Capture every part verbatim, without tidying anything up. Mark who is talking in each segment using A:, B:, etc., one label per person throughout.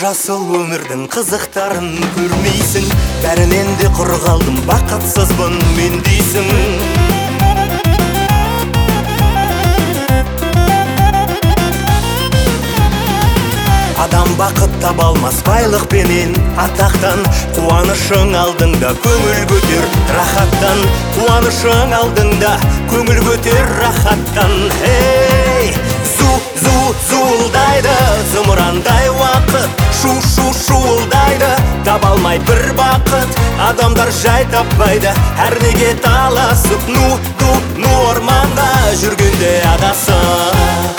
A: жасыл өмірдің қызықтарын көрмейсің, бәрінен де құр қалдым, бақытсызбын мен дейсің. Адам бақыт таба алмас байлықпенен, атақтан. Қуанышың алдыңда көңіл көтер рахаттан. Қуанышың алдыңда көңіл көтер рахаттан. Эй, зу зу зуылдайды зымырандай уақыт, шу шу шуылдайды, таба алмай бір бақыт. Адамдар жай таппайды, әрнеге таласып, ну ну ну орманда жүргенде адасып.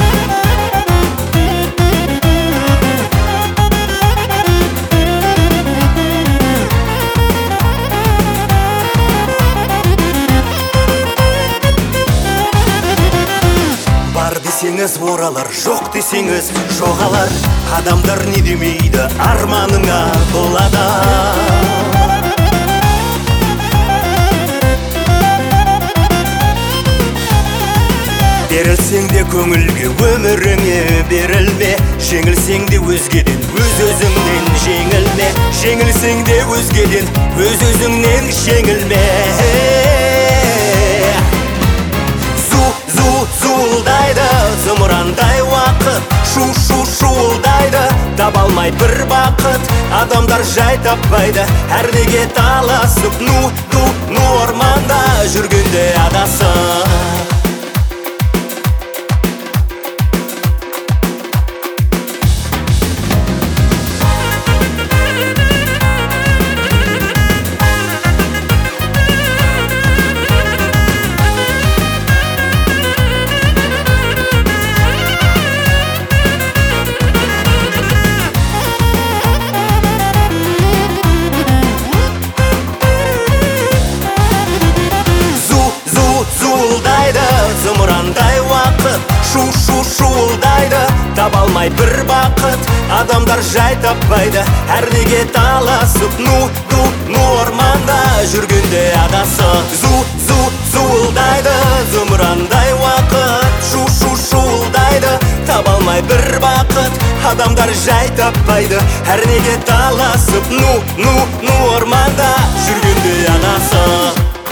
A: Бар десеңіз оралар, жоқ десеңіз жоғалар. Адамдар не демейді, арманыңа толада. Берілсең де көңілге өміріңе берілме, жеңілсең де өзгеден өз өзіңнен жеңілме. Жеңілсең де өзгеден өз өзіңнен жеңілме. Зуылдайды зымырандай уақыт, шу шу шуылдайды, таба алмай бір бақыт. Адамдар жай таппайды, әрнеге таласып, ну ну ну орманда жүргенде адасып. Зымырандай уақыт, шу шу шуылдайды, таба алмай бір бақыт. Адамдар жай таппайды, әрнеге таласып, ну ну ну орманда жүргенде адасып. Зу зу зуылдайды зымырандай уақыт, шу шу шуылдайды, таба алмай бір бақыт. Адамдар жай таппайды, әрнеге таласып, ну ну ну орманда жүргенде адасып.